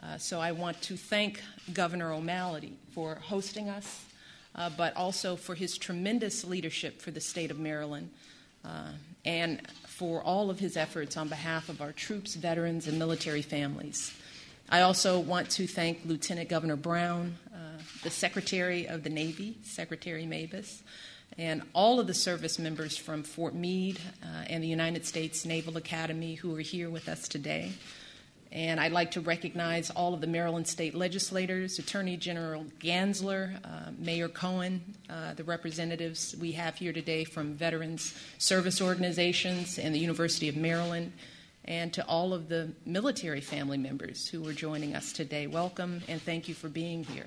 So I want to thank Governor O'Malley for hosting us, but also for his tremendous leadership for the state of Maryland, and for all of his efforts on behalf of our troops, veterans, and military families. I also want to thank Lieutenant Governor Brown, the Secretary of the Navy, Secretary Mabus, and all of the service members from Fort Meade and the United States Naval Academy who are here with us today. And I'd like to recognize all of the Maryland state legislators, Attorney General Gansler, Mayor Cohen, the representatives we have here today from veterans service organizations and the University of Maryland, and to all of the military family members who are joining us today. Welcome and thank you for being here.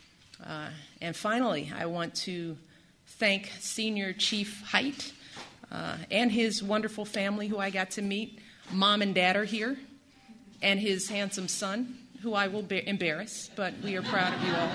And finally, I want to thank Senior Chief Hite and his wonderful family who I got to meet. Mom and Dad are here, and his handsome son, who I will embarrass, but we are proud of you all.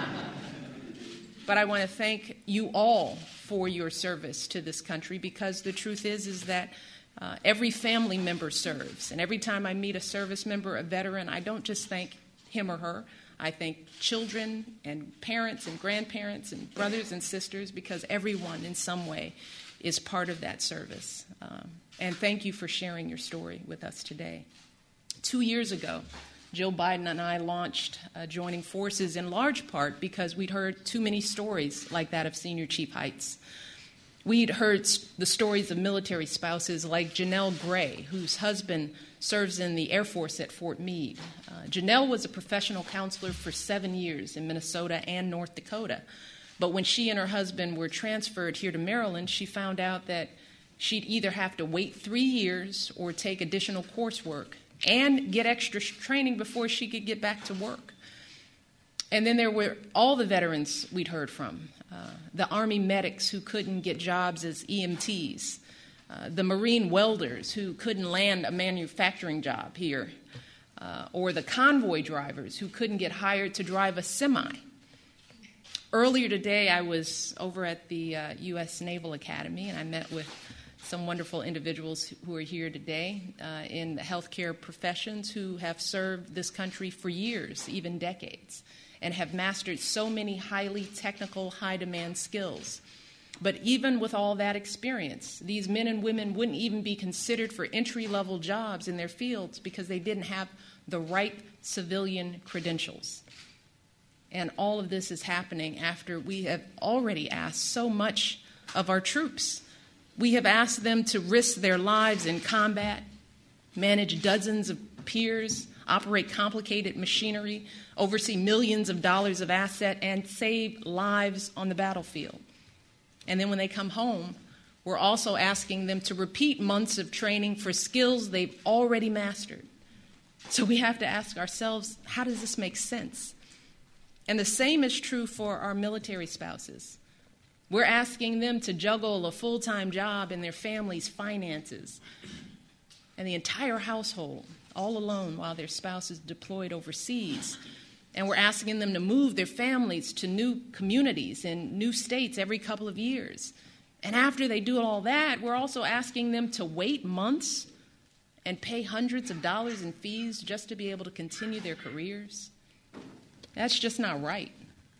But I want to thank you all for your service to this country, because the truth is that every family member serves. And every time I meet a service member, a veteran, I don't just thank him or her. I thank children and parents and grandparents and brothers and sisters, because everyone in some way is part of that service. And thank you for sharing your story with us today. 2 years ago, Joe Biden and I launched Joining Forces in large part because we'd heard too many stories like that of Senior Chief Hite's. We'd heard the stories of military spouses like Janelle Gray, whose husband serves in the Air Force at Fort Meade. Janelle was a professional counselor for 7 years in Minnesota and North Dakota. But when she and her husband were transferred here to Maryland, she found out that she'd either have to wait 3 years or take additional coursework and get extra training before she could get back to work. And then there were all the veterans we'd heard from, the Army medics who couldn't get jobs as EMTs, the Marine welders who couldn't land a manufacturing job here, or the convoy drivers who couldn't get hired to drive a semi. Earlier today, I was over at the U.S. Naval Academy, and I met with some wonderful individuals who are here today in the healthcare professions who have served this country for years, even decades, and have mastered so many highly technical, high-demand skills. But even with all that experience, these men and women wouldn't even be considered for entry-level jobs in their fields because they didn't have the right civilian credentials. And all of this is happening after we have already asked so much of our troops. We have asked them to risk their lives in combat, manage dozens of peers, operate complicated machinery, oversee millions of dollars of asset, and save lives on the battlefield. And then when they come home, we're also asking them to repeat months of training for skills they've already mastered. So we have to ask ourselves, how does this make sense? And the same is true for our military spouses. We're asking them to juggle a full-time job and their family's finances and the entire household all alone while their spouse is deployed overseas. And we're asking them to move their families to new communities in new states every couple of years. And after they do all that, we're also asking them to wait months and pay hundreds of dollars in fees just to be able to continue their careers. That's just not right.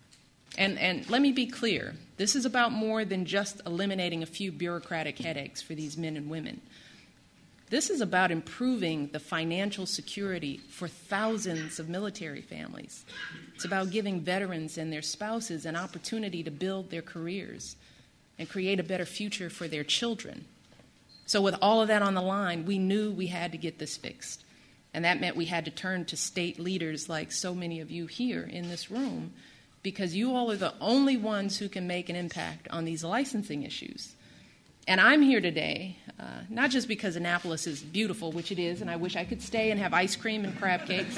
And let me be clear, this is about more than just eliminating a few bureaucratic headaches for these men and women. This is about improving the financial security for thousands of military families. It's about giving veterans and their spouses an opportunity to build their careers and create a better future for their children. So with all of that on the line, we knew we had to get this fixed. And that meant we had to turn to state leaders like so many of you here in this room, because you all are the only ones who can make an impact on these licensing issues. And I'm here today, not just because Annapolis is beautiful, which it is, and I wish I could stay and have ice cream and crab cakes,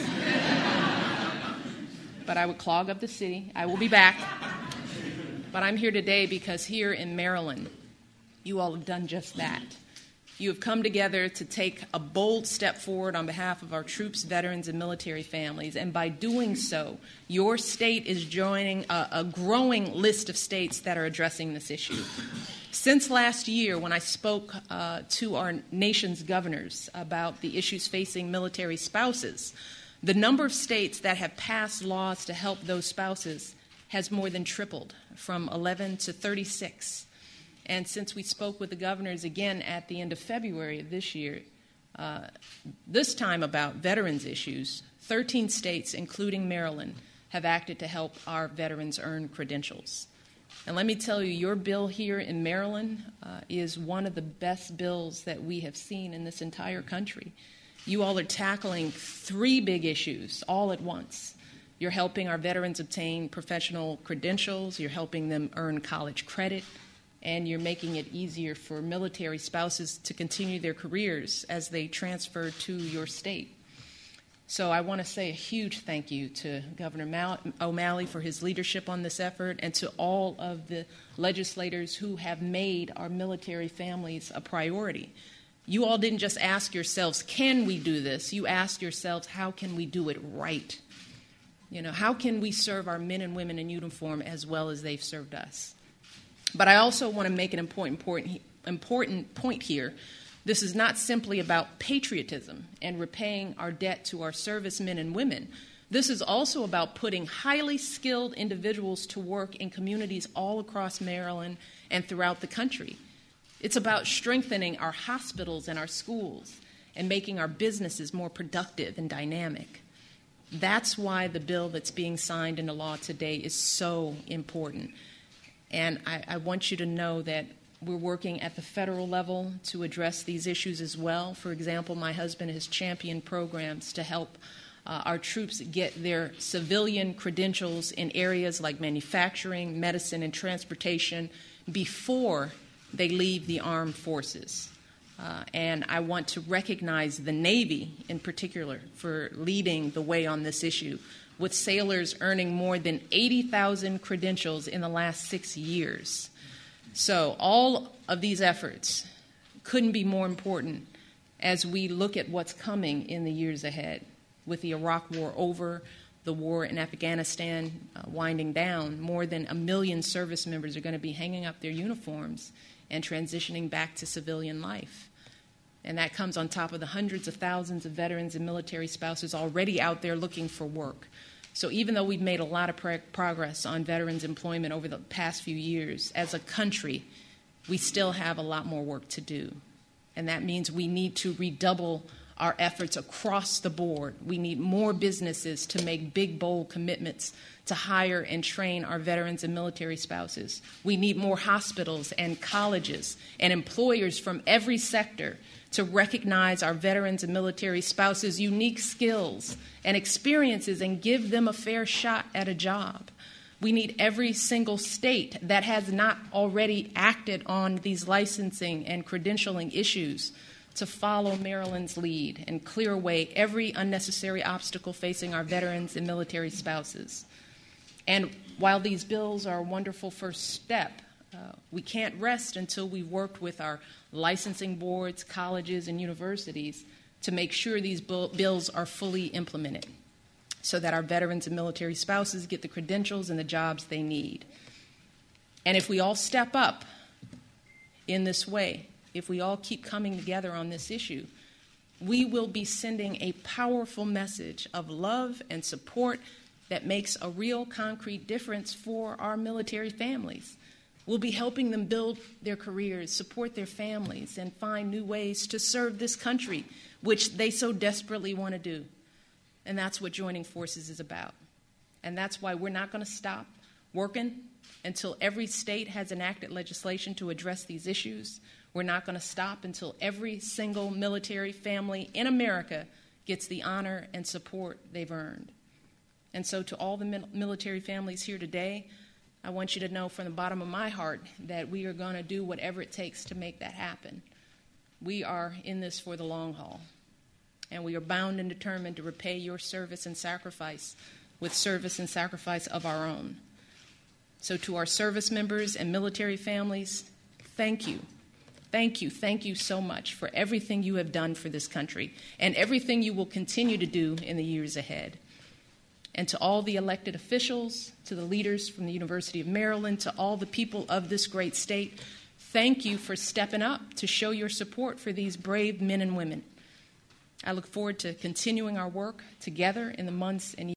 but I would clog up the city. I will be back. But I'm here today because here in Maryland, you all have done just that. You have come together to take a bold step forward on behalf of our troops, veterans, and military families. And by doing so, your state is joining a growing list of states that are addressing this issue. Since last year, when I spoke to our nation's governors about the issues facing military spouses, The number of states that have passed laws to help those spouses has more than tripled, from 11 to 36. And since we spoke with the governors again at the end of February of this year, this time about veterans issues, 13 states, including Maryland, have acted to help our veterans earn credentials. And let me tell you, your bill here in Maryland is one of the best bills that we have seen in this entire country. You all are tackling 3 big issues all at once. You're helping our veterans obtain professional credentials, you're helping them earn college credit, and you're making it easier for military spouses to continue their careers as they transfer to your state. So I want to say a huge thank you to Governor O'Malley for his leadership on this effort, and to all of the legislators who have made our military families a priority. You all didn't just ask yourselves, can we do this? You asked yourselves, how can we do it right? How can we serve our men and women in uniform as well as they've served us? But I also want to make an important point here. This is not simply about patriotism and repaying our debt to our servicemen and women. This is also about putting highly skilled individuals to work in communities all across Maryland and throughout the country. It's about strengthening our hospitals and our schools and making our businesses more productive and dynamic. That's why the bill that's being signed into law today is so important. And I want you to know that we're working at the federal level to address these issues as well. For example, my husband has championed programs to help our troops get their civilian credentials in areas like manufacturing, medicine, and transportation before they leave the armed forces. And I want to recognize the Navy in particular for leading the way on this issue, with sailors earning more than 80,000 credentials in the last 6 years. So all of these efforts couldn't be more important as we look at what's coming in the years ahead. With the Iraq War over, the war in Afghanistan winding down, more than 1 million service members are going to be hanging up their uniforms and transitioning back to civilian life. And that comes on top of the hundreds of thousands of veterans and military spouses already out there looking for work. So even though we've made a lot of progress on veterans' employment over the past few years, as a country, we still have a lot more work to do. And that means we need to redouble our efforts across the board. We need more businesses to make big, bold commitments to hire and train our veterans and military spouses. We need more hospitals and colleges and employers from every sector to recognize our veterans and military spouses' unique skills and experiences and give them a fair shot at a job. We need every single state that has not already acted on these licensing and credentialing issues to follow Maryland's lead and clear away every unnecessary obstacle facing our veterans and military spouses. And while these bills are a wonderful first step, we can't rest until we've worked with our licensing boards, colleges, and universities to make sure these bills are fully implemented so that our veterans and military spouses get the credentials and the jobs they need. And if we all step up in this way, if we all keep coming together on this issue, we will be sending a powerful message of love and support that makes a real concrete difference for our military families. We'll be helping them build their careers, support their families, and find new ways to serve this country, which they so desperately want to do. And that's what joining forces is about. And that's why we're not going to stop working until every state has enacted legislation to address these issues. We're not going to stop until every single military family in America gets the honor and support they've earned. And so to all the military families here today, I want you to know from the bottom of my heart that we are going to do whatever it takes to make that happen. We are in this for the long haul, and we are bound and determined to repay your service and sacrifice with service and sacrifice of our own. So to our service members and military families, thank you. Thank you. Thank you so much for everything you have done for this country and everything you will continue to do in the years ahead. And to all the elected officials, to the leaders from the University of Maryland, to all the people of this great state, thank you for stepping up to show your support for these brave men and women. I look forward to continuing our work together in the months and